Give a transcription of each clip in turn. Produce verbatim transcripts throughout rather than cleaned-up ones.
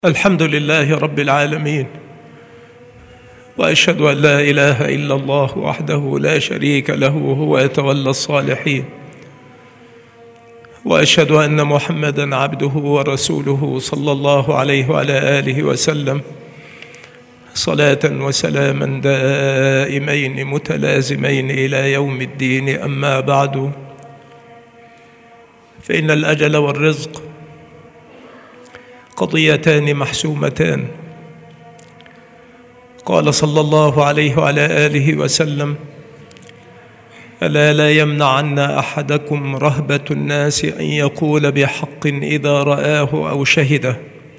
الحمد لله رب العالمين، وأشهد أن لا إله إلا الله وحده لا شريك له وهو يتولى الصالحين، وأشهد أن محمدًا عبده ورسوله صلى الله عليه وعلى آله وسلم صلاة وسلاما دائمين متلازمين إلى يوم الدين. أما بعد، فإن الأجل والرزق قضيتان محسومتان. قال صلى الله عليه وعلى آله وسلم: ألا لا يمنعن أحدكم رهبة الناس أن يقول بحق إذا رآه أو شهده،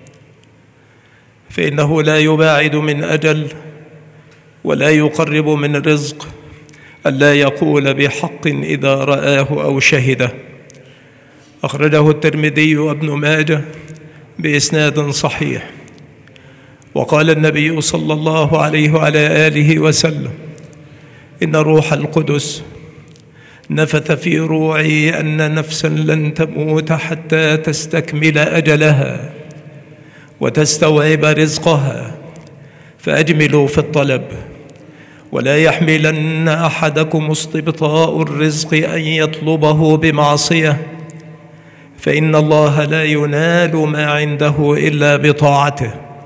فإنه لا يباعد من أجل ولا يقرب من رزق ألا يقول بحق إذا رآه أو شهده. أخرجه الترمذي وابن ماجه بإسناد صحيح. وقال النبي صلى الله عليه وعلى آله وسلم: إن روح القدس نفث في روعي أن نفسا لن تموت حتى تستكمل أجلها وتستوعب رزقها، فأجملوا في الطلب، ولا يحملن أحدكم استبطاء الرزق أن يطلبه بمعصية، فإن الله لا ينال ما عنده إلا بطاعته.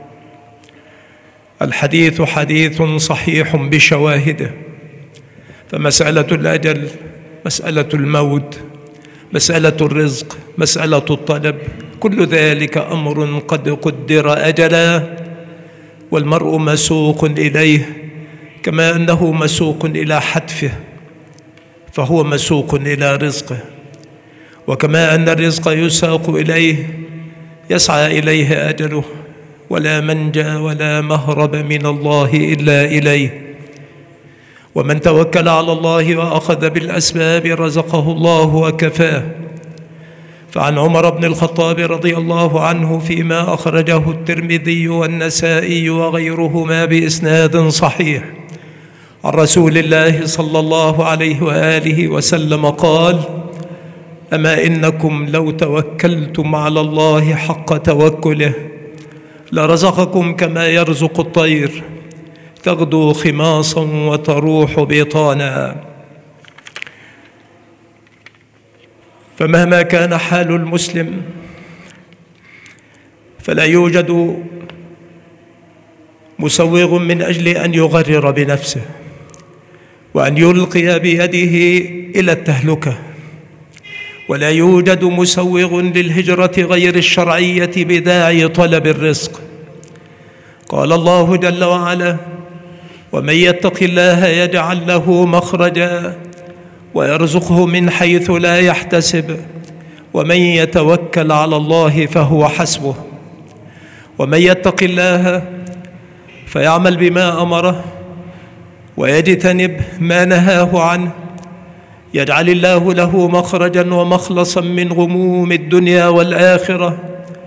الحديث حديث صحيح بشواهده، فمسألة الأجل، مسألة الموت، مسألة الرزق، مسألة الطلب، كل ذلك أمر قد قدر أجلا، والمرء مسوق إليه كما أنه مسوق إلى حتفه، فهو مسوق إلى رزقه. وكما أن الرزق يساق إليه يسعى إليه أجله، ولا منجى ولا مهرب من الله إلا إليه. ومن توكل على الله وأخذ بالأسباب رزقه الله وكفاه. فعن عمر بن الخطاب رضي الله عنه فيما أخرجه الترمذي والنسائي وغيرهما بإسناد صحيح عن رسول الله صلى الله عليه وآله وسلم قال: أما إنكم لو توكلتم على الله حق توكله لرزقكم كما يرزق الطير، تغدو خماصا وتروح بطانا. فمهما كان حال المسلم فلا يوجد مسوغ من أجل أن يغرر بنفسه وأن يلقي بيده إلى التهلكة، ولا يوجد مسوغ للهجرة غير الشرعية بداعي طلب الرزق. قال الله جل وعلا: ومن يتق الله يجعل له مخرجا ويرزقه من حيث لا يحتسب ومن يتوكل على الله فهو حسبه. ومن يتق الله فيعمل بما أمره ويجتنب ما نهاه عنه يجعل الله له مخرجا ومخلصا من غموم الدنيا والآخرة،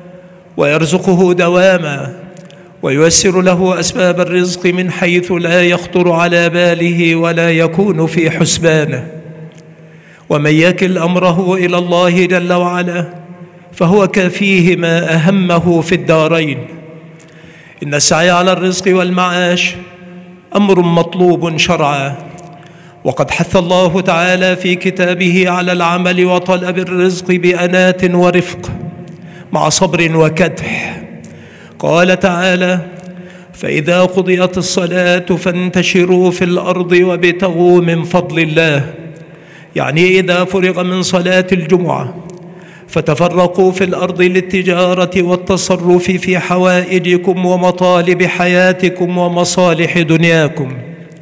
ويرزقه دواما، وييسر له أسباب الرزق من حيث لا يخطر على باله ولا يكون في حسبانه. ومن يكل أمره إلى الله جل وعلا فهو كافيه ما أهمه في الدارين. إن السعي على الرزق والمعاش أمر مطلوب شرعا، وقد حث الله تعالى في كتابه على العمل وطلب الرزق بأنات ورفق مع صبر وكدح. قال تعالى: فإذا قضيت الصلاة فانتشروا في الأرض وابتغوا من فضل الله، يعني إذا فرغ من صلاة الجمعة فتفرقوا في الأرض للتجارة والتصرف في حوائجكم ومطالب حياتكم ومصالح دنياكم.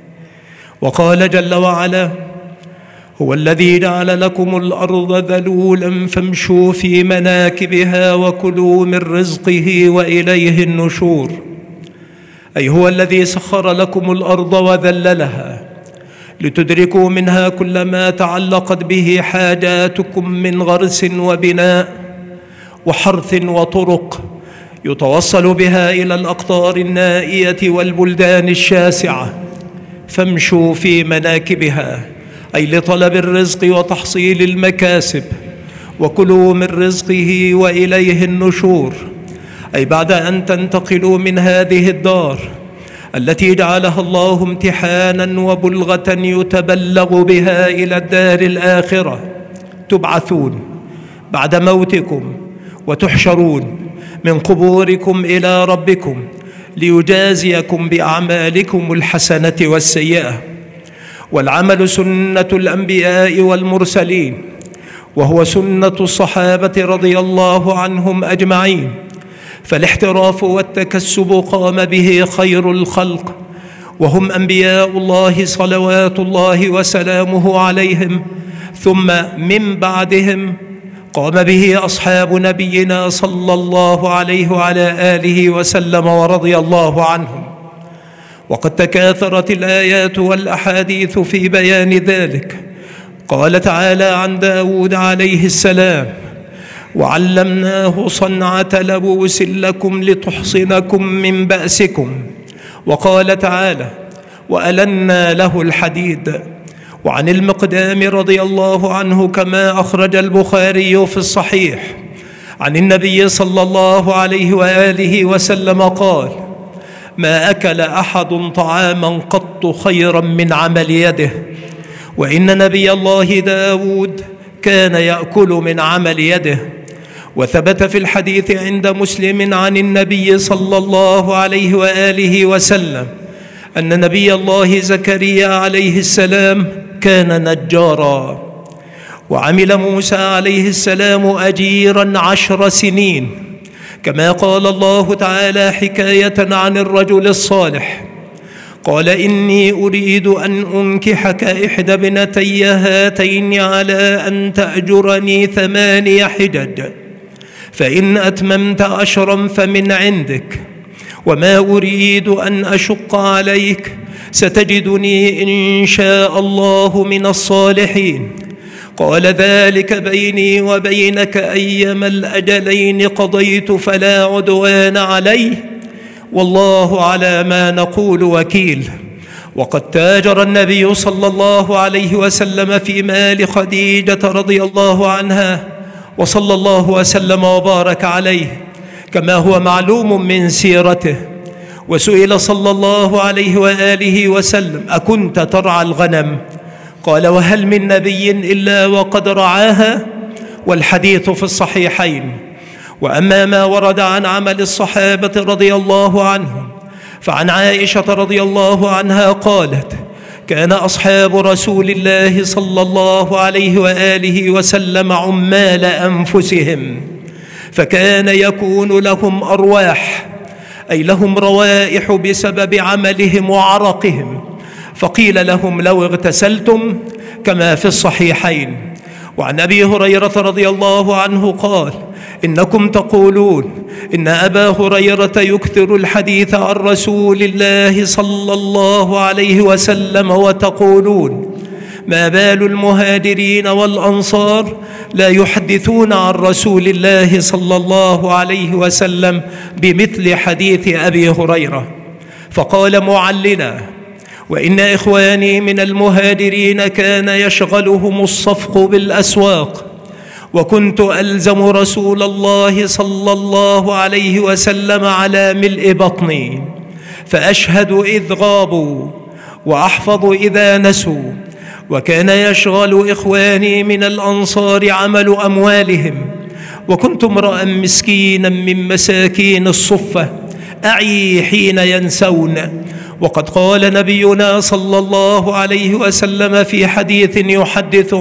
وقال جل وعلا: هو الذي جعل لكم الأرض ذلولا فامشوا في مناكبها وكلوا من رزقه وإليه النشور. أي هو الذي سخر لكم الأرض وذللها لتدركوا منها كل ما تعلقت به حاجاتكم من غرس وبناء وحرث وطرق يتوصل بها إلى الأقطار النائية والبلدان الشاسعة. فامشوا في مناكبها أي لطلب الرزق وتحصيل المكاسب، وكلوا من رزقه وإليه النشور أي بعد أن تنتقلوا من هذه الدار التي جعلها الله امتحانا وبلغة يتبلغ بها إلى الدار الآخرة، تبعثون بعد موتكم وتحشرون من قبوركم إلى ربكم ليجازيكم بأعمالكم الحسنة والسيئة. والعمل سنة الأنبياء والمرسلين، وهو سنة الصحابة رضي الله عنهم أجمعين، فالاحتراف والتكسب قام به خير الخلق، وهم أنبياء الله صلوات الله وسلامه عليهم، ثم من بعدهم قام به أصحاب نبينا صلى الله عليه وعلى آله وسلم ورضي الله عنهم. وقد تكاثرت الآيات والأحاديث في بيان ذلك. قال تعالى عن داود عليه السلام: وعلمناه صنعة لبوس لكم لتحصنكم من بأسكم. وقال تعالى: وألنا له الحديد. وعن المقدام رضي الله عنه كما أخرج البخاري في الصحيح عن النبي صلى الله عليه وآله وسلم قال: ما أكل أحد طعاما قط خيرا من عمل يده، وإن نبي الله داود كان يأكل من عمل يده. وثبت في الحديث عند مسلم عن النبي صلى الله عليه وآله وسلم أن نبي الله زكريا عليه السلام كان نجارا، وعمل موسى عليه السلام أجيرا عشر سنين، كما قال الله تعالى حكاية عن الرجل الصالح: قال إني أريد أن أنكحك إحدى ابنتي هاتين على أن تأجرني ثماني حجج، فإن أتممت عشرا فمن عندك، وما أريد أن أشق عليك، ستجدني إن شاء الله من الصالحين. قال: ذلك بيني وبينك أيما الأجلين قضيت فلا عدوان علي، والله على ما نقول وكيل. وقد تاجر النبي صلى الله عليه وسلم في مال خديجة رضي الله عنها، وصلى الله وسلم وبارك عليه كما هو معلوم من سيرته. وسئل صلى الله عليه وآله وسلم: أكنت ترعى الغنم؟ قال: وهل من نبي إلا وقد رعاها؟ والحديث في الصحيحين. وأما ما ورد عن عمل الصحابة رضي الله عنهم فعن عائشة رضي الله عنها قالت: كان أصحاب رسول الله صلى الله عليه وآله وسلم عمال أنفسهم، فكان يكون لهم أرواح، أي لهم روائح بسبب عملهم وعرقهم، فقيل لهم: لو اغتسلتم، كما في الصحيحين. وعن أبي هريرة رضي الله عنه قال: إنكم تقولون إن أبا هريرة يكثر الحديث عن رسول الله صلى الله عليه وسلم، وتقولون: ما بال المهاجرين والأنصار لا يحدثون عن رسول الله صلى الله عليه وسلم بمثل حديث أبي هريرة. فقال معلنا: وإن إخواني من المهاجرين كان يشغلهم الصفق بالأسواق، وكنت ألزم رسول الله صلى الله عليه وسلم على ملء بطني، فأشهد إذ غابوا وأحفظ إذا نسوا. وكان يشغل إخواني من الأنصار عمل أموالهم، وكنت امرأ مسكينا من مساكين الصفة أعي حين ينسون. وقد قال نبينا صلى الله عليه وسلم في حديث يحدثه: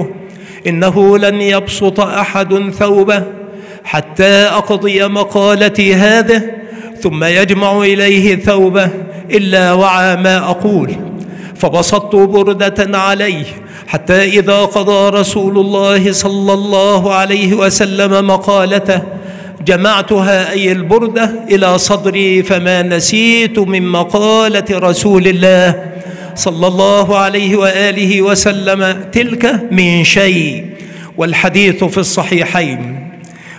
إنه لن يبسط أحد ثوبه حتى أقضي مقالتي هذه ثم يجمع إليه ثوبه إلا وعى ما أقول. فبسطت بردة عليه حتى إذا قضى رسول الله صلى الله عليه وسلم مقالته جمعتها، أي البردة، إلى صدري، فما نسيت من مقالة رسول الله صلى الله عليه وآله وسلم تلك من شيء. والحديث في الصحيحين.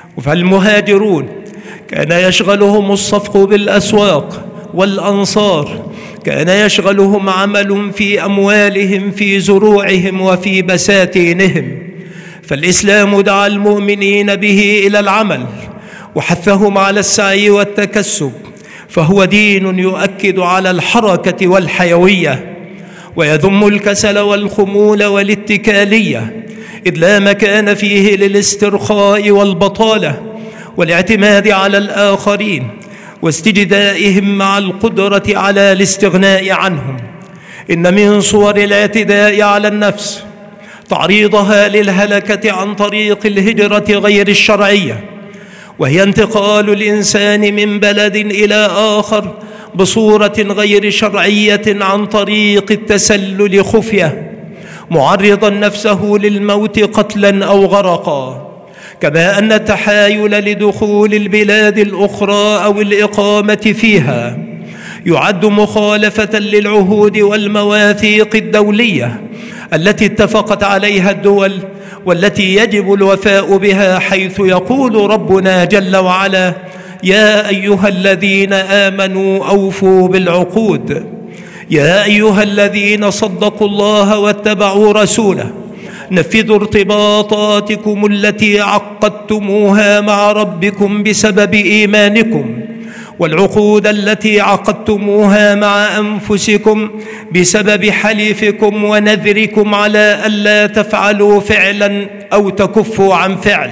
فالمهاجرون كان يشغلهم الصفق بالأسواق، والأنصار كان يشغلهم عمل في أموالهم، في زروعهم وفي بساتينهم. فالإسلام دعا المؤمنين به إلى العمل، وحثهم على السعي والتكسب، فهو دين يؤكد على الحركة والحيوية ويذم الكسل والخمول والاتكالية، إذ لا مكان فيه للاسترخاء والبطالة والاعتماد على الآخرين واستجدائهم مع القدرة على الاستغناء عنهم. إن من صور الاعتداء على النفس تعريضها للهلكة عن طريق الهجرة غير الشرعية، وهي انتقال الإنسان من بلد إلى آخر بصورة غير شرعية عن طريق التسلل خفية، معرضا نفسه للموت قتلا أو غرقا. كما أن التحايل لدخول البلاد الأخرى أو الإقامة فيها يعد مخالفة للعهود والمواثيق الدولية التي اتفقت عليها الدول والتي يجب الوفاء بها، حيث يقول ربنا جل وعلا: يا أيها الذين آمنوا أوفوا بالعقود، يا أيها الذين صدقوا الله واتبعوا رسوله نفذوا ارتباطاتكم التي عقدتموها مع ربكم بسبب إيمانكم، والعقود التي عقدتموها مع أنفسكم بسبب حلفكم ونذركم على ألا تفعلوا فعلا أو تكفوا عن فعل،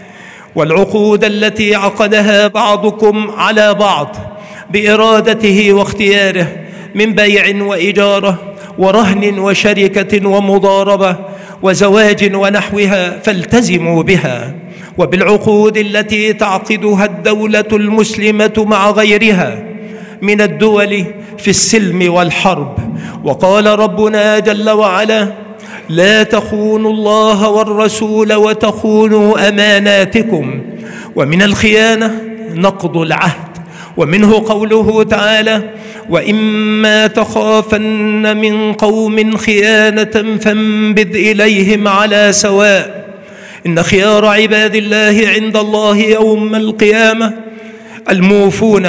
والعقود التي عقدها بعضكم على بعض بإرادته واختياره من بيع وإجارة ورهن وشركة ومضاربة وزواج ونحوها، فالتزموا بها، وبالعقود التي تعقدها الدولة المسلمة مع غيرها من الدول في السلم والحرب. وقال ربنا جل وعلا: لا تخونوا الله والرسول وتخونوا أماناتكم. ومن الخيانة نقض العهد، ومنه قوله تعالى: وإما تخافن من قوم خيانة فانبذ إليهم على سواء. إن خيار عباد الله عند الله يوم القيامة الموفون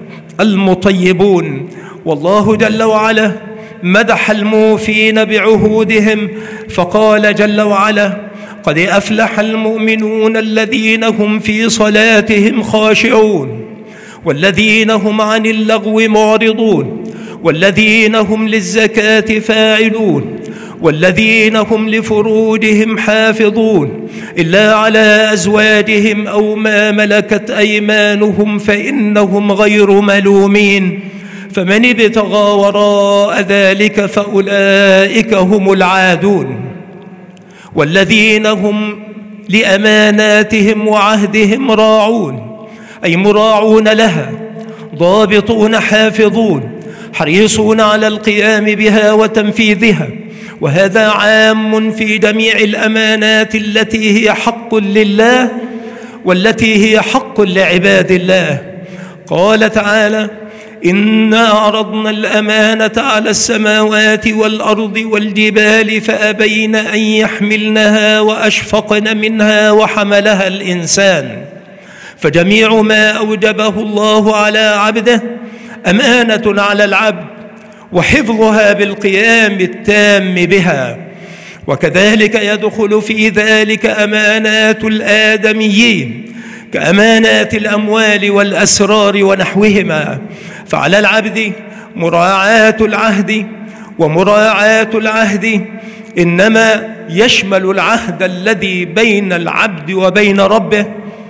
المطيبون. والله جل وعلا مدح الموفين بعهودهم فقال جل وعلا: قد أفلح المؤمنون الذين هم في صلاتهم خاشعون والذين هم عن اللغو معرضون والذين هم للزكاة فاعلون والذين هم لفروجهم حافظون إلا على أزواجهم أو ما ملكت أيمانهم فإنهم غير ملومين، فمن ابتغى وراء ذلك فأولئك هم العادون. والذين هم لأماناتهم وعهدهم راعون، أي مراعون لها، ضابطون حافظون، حريصون على القيام بها وتنفيذها. وهذا عام في جميع الأمانات التي هي حق لله والتي هي حق لعباد الله. قال تعالى: إنا عرضنا الأمانة على السماوات والأرض والجبال فأبين أن يحملنها وأشفقن منها وحملها الإنسان. فجميع ما أوجبه الله على عبده أمانة على العبد، وحفظها بالقيام التام بها. وكذلك يدخل في ذلك أمانات الآدميين كأمانات الأموال والأسرار ونحوهما. فعلى العبد مراعاة العهد، ومراعاة العهد إنما يشمل العهد الذي بين العبد وبين ربه،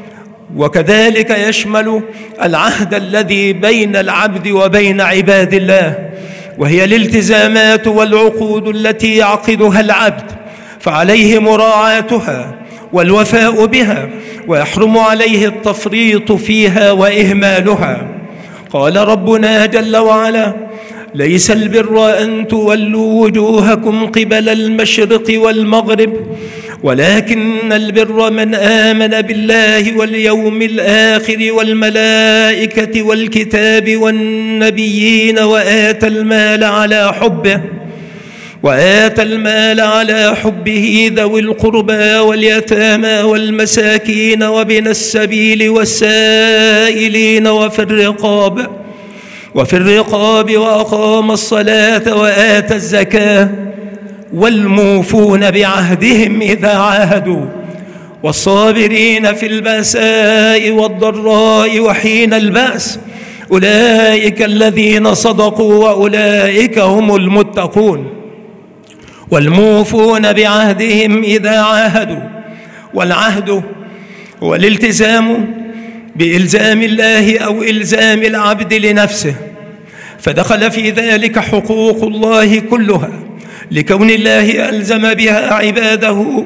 وكذلك يشمل العهد الذي بين العبد وبين عباد الله، وهي الالتزامات والعقود التي يعقدها العبد، فعليه مراعاتها والوفاء بها، ويحرم عليه التفريط فيها وإهمالها. قال ربنا جل وعلا: ليس البر أن تولوا وجوهكم قبل المشرق والمغرب ولكن البر من آمن بالله واليوم الآخر والملائكة والكتاب والنبيين وآتى المال على حبه وآتى المال على حبه ذوي القربى واليتامى والمساكين وابن السبيل والسائلين وفي الرقاب وفي الرقاب وأقام الصلاة وآتى الزكاة والموفون بعهدهم إذا عاهدوا والصابرين في البأساء والضراء وحين البأس، أولئك الذين صدقوا وأولئك هم المتقون. والموفون بعهدهم إذا عاهدوا، والعهد هو الالتزام بإلزام الله أو إلزام العبد لنفسه، فدخل في ذلك حقوق الله كلها لكون الله ألزم بها عباده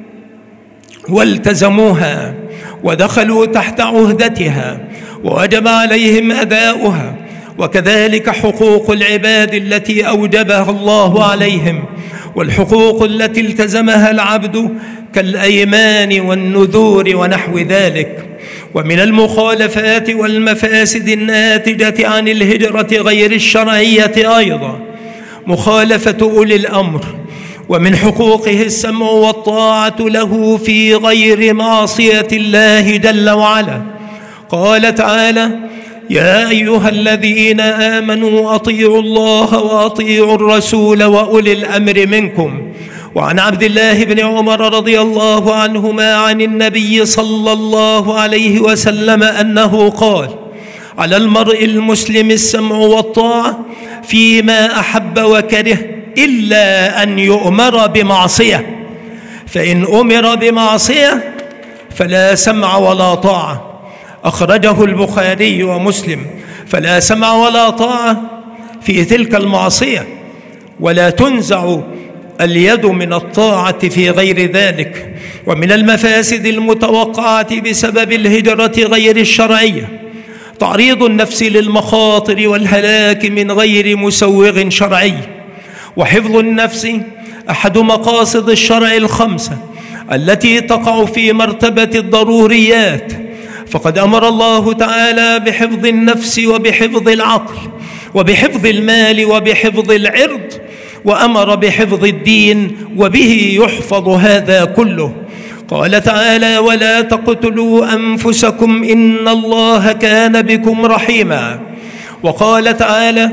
والتزموها ودخلوا تحت عهدتها ووجب عليهم أداؤها، وكذلك حقوق العباد التي أوجبها الله عليهم، والحقوق التي التزمها العبد كالأيمان والنذور ونحو ذلك. ومن المخالفات والمفاسد الناتجة عن الهجرة غير الشرعية أيضا مخالفة أولي الأمر، ومن حقوقه السمع والطاعة له في غير معصية الله جل وعلا. قال تعالى: يا أيها الذين آمنوا أطيعوا الله وأطيعوا الرسول وأولي الأمر منكم. وعن عبد الله بن عمر رضي الله عنهما عن النبي صلى الله عليه وسلم أنه قال: على المرء المسلم السمع والطاعة فيما أحب وكره إلا أن يؤمر بمعصية، فإن أمر بمعصية فلا سمع ولا طاعة. أخرجه البخاري ومسلم. فلا سمع ولا طاعة في تلك المعصية، ولا تنزع اليد من الطاعة في غير ذلك. ومن المفاسد المتوقعة بسبب الهجرة غير الشرعية تعريض النفس للمخاطر والهلاك من غير مسوغ شرعي. وحفظ النفس أحد مقاصد الشرع الخمسة التي تقع في مرتبة الضروريات، فقد أمر الله تعالى بحفظ النفس وبحفظ العقل وبحفظ المال وبحفظ العرض، وأمر بحفظ الدين وبه يحفظ هذا كله. قال تعالى: ولا تقتلوا أنفسكم إن الله كان بكم رحيما. وقال تعالى: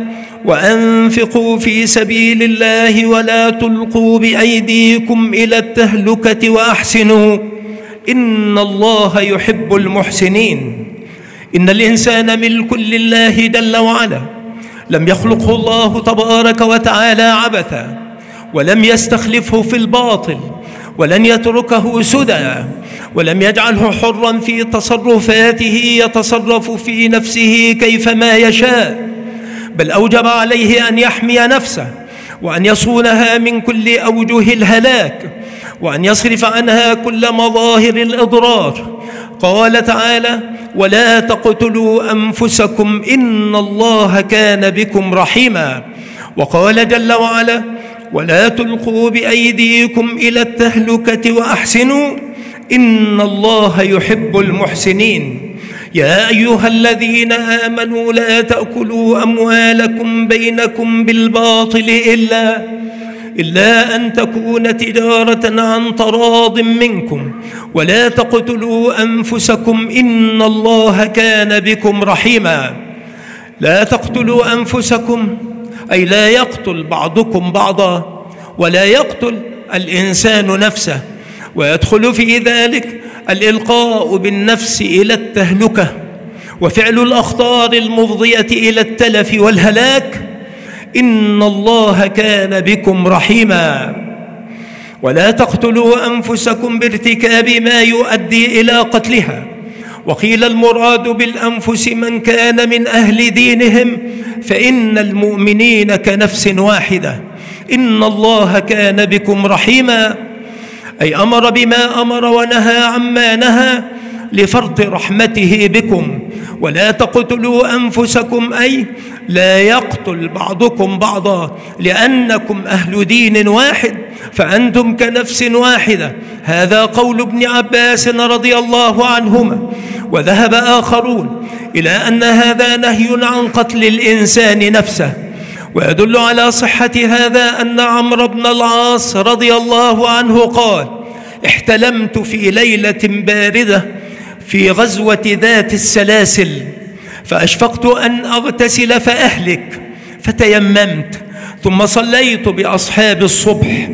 وأنفقوا في سبيل الله ولا تلقوا بأيديكم إلى التهلكة وأحسنوا إن الله يحب المحسنين. إن الإنسان ملك لله جل وعلا، لم يخلقه الله تبارك وتعالى عبثا، ولم يستخلفه في الباطل، ولن يتركه سدى، ولم يجعله حرا في تصرفاته يتصرف في نفسه كيفما يشاء، بل أوجب عليه أن يحمي نفسه وأن يصونها من كل أوجه الهلاك وأن يصرف عنها كل مظاهر الإضرار. قال تعالى: ولا تقتلوا أنفسكم إن الله كان بكم رحيما. وقال جل وعلا: ولا تلقوا بأيديكم إلى التهلكة وأحسنوا إن الله يحب المحسنين. يا أيها الذين آمنوا لا تأكلوا أموالكم بينكم بالباطل إلا إلا أن تكون تجارة عن تراض منكم ولا تقتلوا أنفسكم إن الله كان بكم رحيما. لا تقتلوا أنفسكم أي لا يقتل بعضكم بعضا، ولا يقتل الإنسان نفسه، ويدخل في ذلك الإلقاء بالنفس إلى التهلكة وفعل الأخطار المفضية إلى التلف والهلاك. إن الله كان بكم رحيما. ولا تقتلوا أنفسكم بارتكاب ما يؤدي إلى قتلها. وقيل المراد بالأنفس من كان من أهل دينهم، فإن المؤمنين كنفس واحدة. إن الله كان بكم رحيما، أي أمر بما أمر ونهى عما نهى لفرط رحمته بكم. ولا تقتلوا أنفسكم أي لا يقتل بعضكم بعضا، لأنكم أهل دين واحد فأنتم كنفس واحدة. هذا قول ابن عباس رضي الله عنهما. وذهب آخرون إلى أن هذا نهي عن قتل الإنسان نفسه. ويدل على صحة هذا أن عمرو بن العاص رضي الله عنه قال: احتلمت في ليلة باردة في غزوة ذات السلاسل، فأشفقت أن أغتسل فأهلك، فتيممت، ثم صليت بأصحاب الصبح،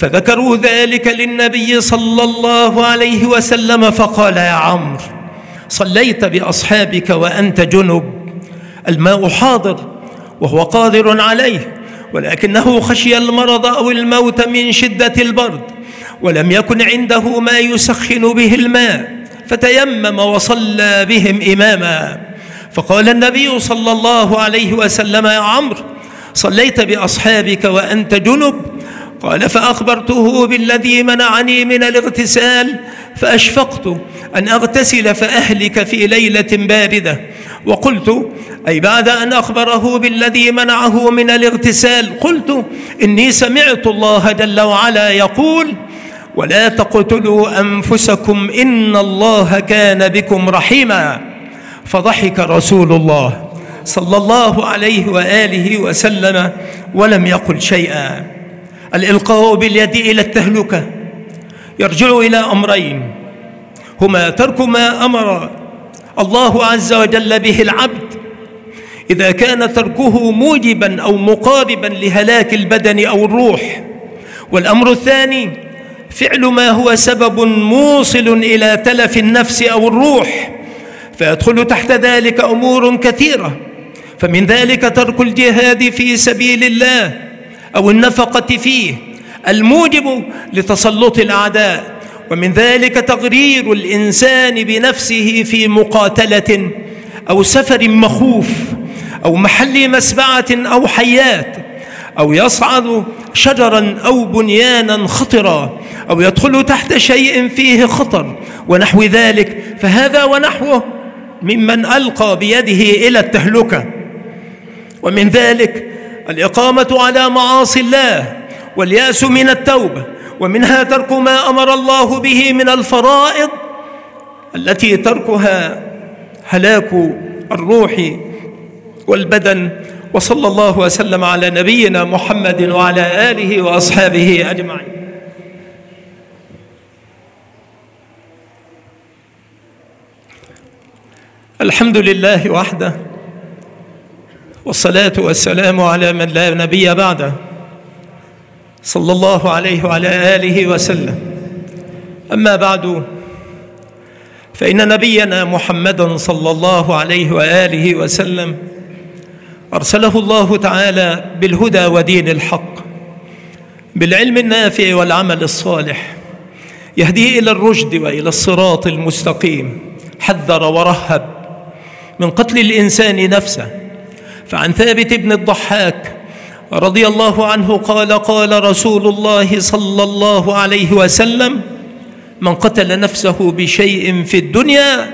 فذكروا ذلك للنبي صلى الله عليه وسلم فقال: يا عمرو، صليت بأصحابك وأنت جنب، الماء حاضر وهو قادر عليه، ولكنه خشي المرض أو الموت من شدة البرد، ولم يكن عنده ما يسخن به الماء، فتيمم وصلى بهم إماما. فقال النبي صلى الله عليه وسلم: يا عمرو، صليت بأصحابك وأنت جنب؟ قال: فأخبرته بالذي منعني من الاغتسال، فأشفقت أن أغتسل فأهلك في ليلة باردة. وقلت، أي بعد أن أخبره بالذي منعه من الاغتسال، قلت: إني سمعت الله جل وعلا يقول: ولا تقتلوا أنفسكم إن الله كان بكم رحيما. فضحك رسول الله صلى الله عليه وآله وسلم ولم يقل شيئا. الإلقاء باليد إلى التهلكة يرجع إلى أمرين، هما ترك ما أمر الله عز وجل به العبد إذا كان تركه موجبا أو مقاربا لهلاك البدن أو الروح، والأمر الثاني فعل ما هو سبب موصل إلى تلف النفس أو الروح، فيدخل تحت ذلك أمور كثيرة، فمن ذلك ترك الجهاد في سبيل الله أو النفقة فيه الموجب لتسلط الأعداء، ومن ذلك تغرير الإنسان بنفسه في مقاتلة أو سفر مخوف أو محل مسبعة أو حيات، أو يصعد شجرا أو بنيانا خطرا، أو يدخل تحت شيء فيه خطر ونحو ذلك، فهذا ونحوه ممن ألقى بيده إلى التهلكة. ومن ذلك الإقامة على معاصي الله واليأس من التوبة، ومنها ترك ما أمر الله به من الفرائض التي تركها هلاك الروح والبدن. وصلى الله وسلم على نبينا محمد وعلى آله وأصحابه أجمعين. الحمد لله وحده، والصلاة والسلام على من لا نبي بعده، صلى الله عليه وعلى آله وسلم. أما بعد، فإن نبينا محمدا صلى الله عليه وآله وسلم أرسله الله تعالى بالهدى ودين الحق، بالعلم النافع والعمل الصالح، يهدي إلى الرشد وإلى الصراط المستقيم، حذر ورهب من قتل الإنسان نفسه. فعن ثابت بن الضحاك رضي الله عنه قال: قال رسول الله صلى الله عليه وسلم: من قتل نفسه بشيء في الدنيا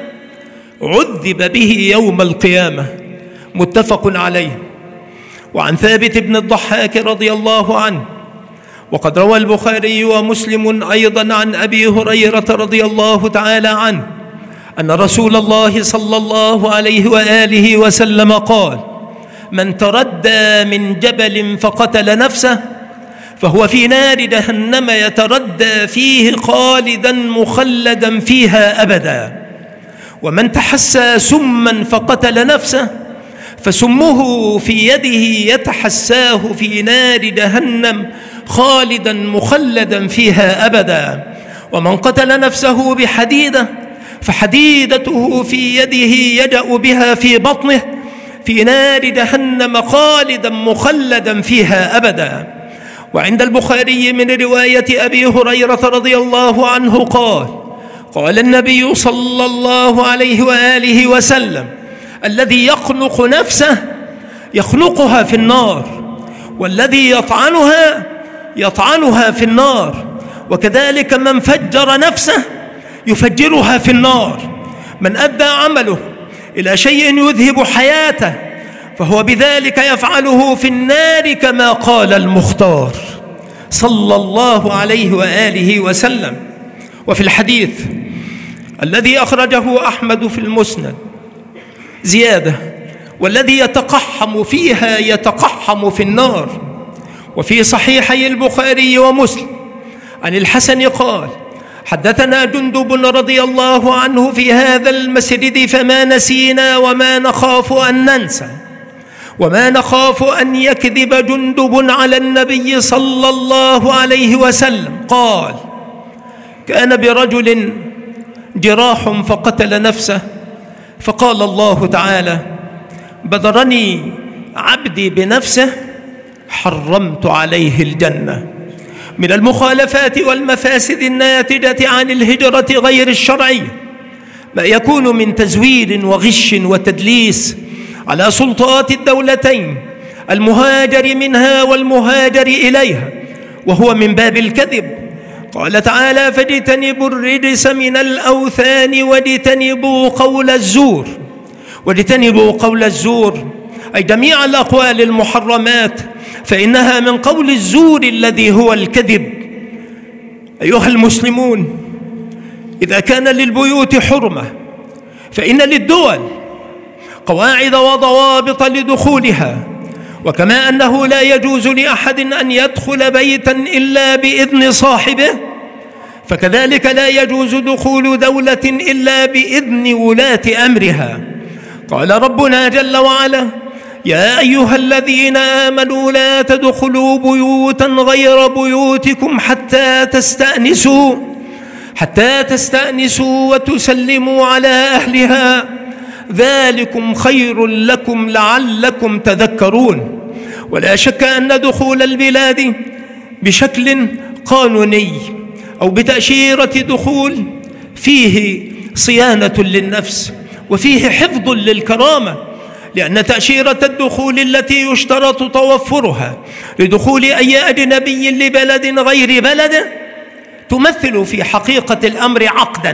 عذب به يوم القيامة، متفق عليه. وعن ثابت بن الضحاك رضي الله عنه، وقد روى البخاري ومسلم أيضا عن أبي هريرة رضي الله تعالى عنه أن رسول الله صلى الله عليه وآله وسلم قال: من تردى من جبل فقتل نفسه فهو في نار جهنم يتردى فيه خالدا مخلدا فيها أبدا. ومن تحسى سما فقتل نفسه فسمه في يده يتحساه في نار جهنم خالدا مخلدا فيها أبدا. ومن قتل نفسه بحديدة فحديدته في يده يجأ بها في بطنه في نار جهنم خالدا مخلدا فيها أبدا. وعند البخاري من رواية أبي هريرة رضي الله عنه قال: قال النبي صلى الله عليه وآله وسلم: الذي يخنق نفسه يخنقها في النار، والذي يطعنها يطعنها في النار، وكذلك من فجر نفسه يفجرها في النار. من أدى عمله إلى شيء يذهب حياته فهو بذلك يفعله في النار، كما قال المختار صلى الله عليه وآله وسلم. وفي الحديث الذي أخرجه أحمد في المسند زيادة: والذي يتقحم فيها يتقحم في النار. وفي صحيحي البخاري ومسلم عن الحسن قال: حدثنا جندب رضي الله عنه في هذا المسجد فما نسينا وما نخاف أن ننسى. وما نخاف أن يكذب جندب على النبي صلى الله عليه وسلم. قال: كان برجل جراح فقتل نفسه، فقال الله تعالى: بذرني عبدي بنفسه حرمت عليه الجنة. من المخالفات والمفاسد الناتجة عن الهجرة غير الشرعية ما يكون من تزوير وغش وتدليس على سلطات الدولتين المهاجر منها والمهاجر إليها، وهو من باب الكذب. قال تعالى: فاجتنبوا الرجس من الأوثان واجتنبوا قول الزور. واجتنبوا قول الزور أي جميع الأقوال المحرمات، فإنها من قول الزور الذي هو الكذب. أيها المسلمون، إذا كان للبيوت حرمة فإن للدول قواعد وضوابط لدخولها، وكما أنه لا يجوز لأحد أن يدخل بيتا إلا بإذن صاحبه، فكذلك لا يجوز دخول دولة إلا بإذن ولاة أمرها. قال ربنا جل وعلا: يا أيها الذين آمنوا لا تدخلوا بيوتا غير بيوتكم حتى تستأنسوا حتى تستأنسوا وتسلموا على أهلها ذلكم خير لكم لعلكم تذكرون. ولا شك أن دخول البلاد بشكل قانوني أو بتأشيرة دخول فيه صيانة للنفس وفيه حفظ للكرامة، لأن تأشيرة الدخول التي يشترط توفرها لدخول أي أجنبي لبلد غير بلده تمثل في حقيقة الأمر عقداً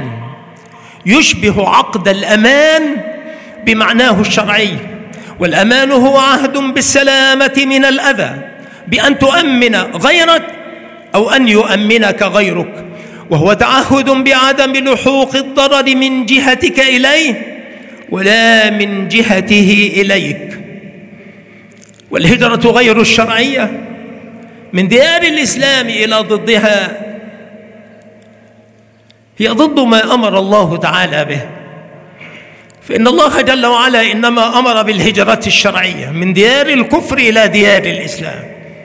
يشبه عقد الأمان بمعناه الشرعي. والأمان هو عهد بالسلامة من الأذى بأن تؤمن غيرك أو أن يؤمنك غيرك، وهو تعهد بعدم لحوق الضرر من جهتك إليه ولا من جهته إليك. والهجرة غير الشرعية من ديار الإسلام إلى ضدها هي ضد ما أمر الله تعالى به، فإن الله جل وعلا إنما أمر بالهجرة الشرعية من ديار الكفر إلى ديار الإسلام،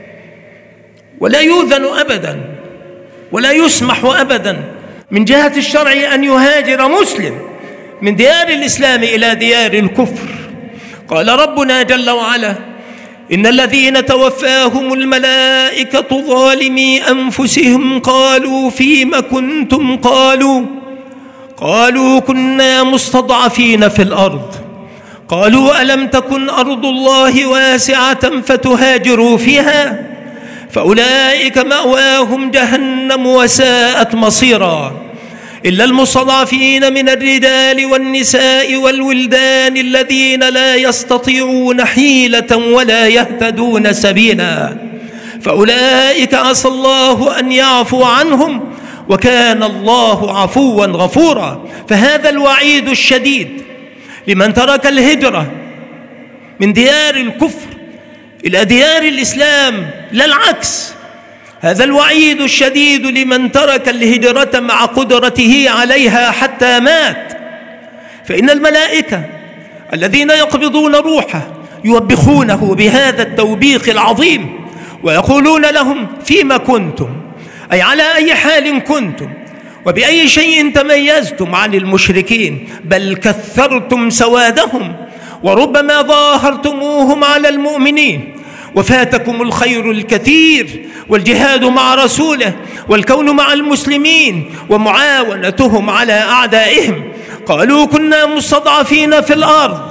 ولا يؤذن أبدا ولا يسمح أبدا من جهة الشرع أن يهاجر مسلم من ديار الإسلام إلى ديار الكفر. قال ربنا جل وعلا: إن الذين توفاهم الملائكة ظالمي أنفسهم قالوا فيم كنتم قالوا قالوا كنا مستضعفين في الأرض قالوا ألم تكن أرض الله واسعة فتهاجروا فيها فأولئك مأواهم جهنم وساءت مصيرا إلا المستضعفين من الرجال والنساء والولدان الذين لا يستطيعون حيلة ولا يهتدون سبيلا فأولئك عسى الله أن يعفو عنهم وكان الله عفوا غفورا. فهذا الوعيد الشديد لمن ترك الهجرة من ديار الكفر إلى ديار الإسلام، لا العكس. هذا الوعيد الشديد لمن ترك الهجرة مع قدرته عليها حتى مات. فإن الملائكة الذين يقبضون روحه يوبخونه بهذا التوبيخ العظيم ويقولون لهم: فيما كنتم، أي على أي حال كنتم، وبأي شيء تميزتم عن المشركين، بل كثرتم سوادهم وربما ظاهرتموهم على المؤمنين، وفاتكم الخير الكثير والجهاد مع رسوله والكون مع المسلمين ومعاونتهم على أعدائهم. قالوا كنا مستضعفين في الأرض،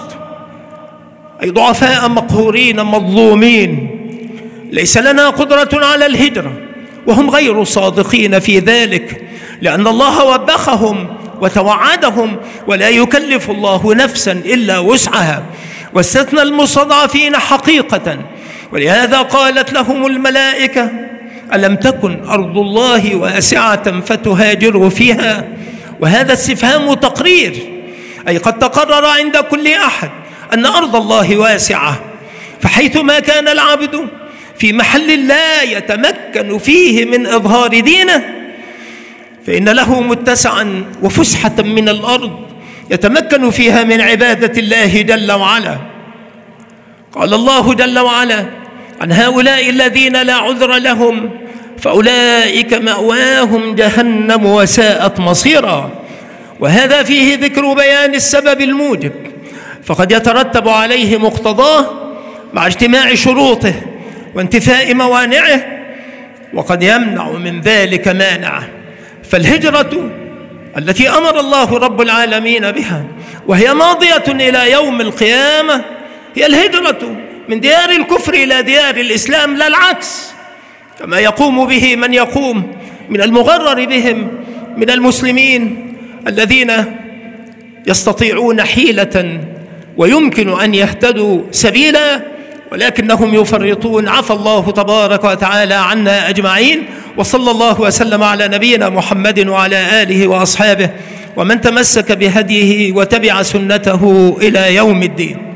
أي ضعفاء مقهورين مظلومين، ليس لنا قدرة على الهجرة، وهم غير صادقين في ذلك، لأن الله وبخهم وتوعدهم ولا يكلف الله نفسا إلا وسعها، واستثنى المستضعفين حقيقة. ولهذا قالت لهم الملائكة: ألم تكن أرض الله واسعة فتهاجروا فيها؟ وهذا استفهام تقرير، أي قد تقرر عند كل أحد أن أرض الله واسعة، فحيثما كان العبد في محل لا يتمكن فيه من إظهار دينه فإن له متسعا وفسحة من الأرض يتمكن فيها من عبادة الله جل وعلا. قال الله جل وعلا عن هؤلاء الذين لا عذر لهم فأولئك مأواهم جهنم وساءت مصيرا. وهذا فيه ذكر بيان السبب الموجب، فقد يترتب عليه مقتضاه مع اجتماع شروطه وانتفاء موانعه، وقد يمنع من ذلك مانع. فالهجرة التي أمر الله رب العالمين بها وهي ماضية إلى يوم القيامة هي الهجرة من ديار الكفر إلى ديار الإسلام، لا العكس، كما يقوم به من يقوم من المغرر بهم من المسلمين الذين يستطيعون حيلة ويمكن أن يهتدوا سبيلا ولكنهم يفرطون. عفى الله تبارك وتعالى عنا أجمعين، وصلى الله وسلم على نبينا محمد وعلى آله وأصحابه ومن تمسك بهديه وتبع سنته إلى يوم الدين.